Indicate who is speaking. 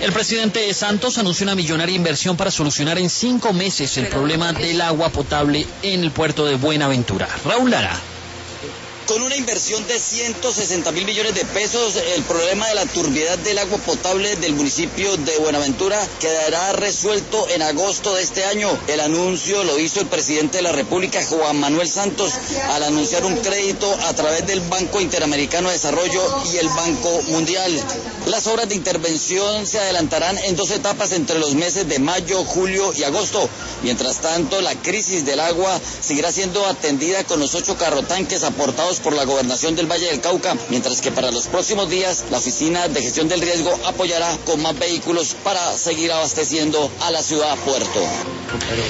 Speaker 1: El presidente Santos anunció una millonaria inversión para solucionar en 5 meses el problema del agua potable en el puerto de Buenaventura. Raúl Lara.
Speaker 2: Con una inversión de 160.000 millones de pesos, el problema de la turbiedad del agua potable del municipio de Buenaventura quedará resuelto en agosto de este año. El anuncio lo hizo el presidente de la República, Juan Manuel Santos, al anunciar un crédito a través del Banco Interamericano de Desarrollo y el Banco Mundial. Las obras de intervención se adelantarán en 2 etapas entre los meses de mayo, julio y agosto. Mientras tanto, la crisis del agua seguirá siendo atendida con los 8 carrotanques aportados por la Gobernación del Valle del Cauca, mientras que para los próximos días la Oficina de Gestión del Riesgo apoyará con más vehículos para seguir abasteciendo a la ciudad puerto.